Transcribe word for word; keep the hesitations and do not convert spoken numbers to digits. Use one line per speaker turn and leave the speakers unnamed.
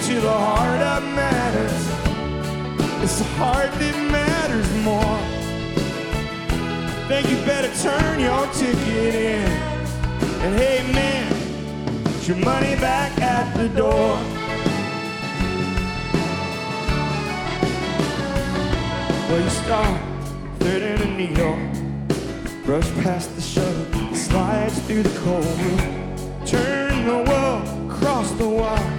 you the heart that matters. It's the heart that matters more. Think you better turn your ticket in. And hey man, put your money back at the door. Well, you start threading a needle, brush past the shuttle, slides through the cold room, turn the world across the wire.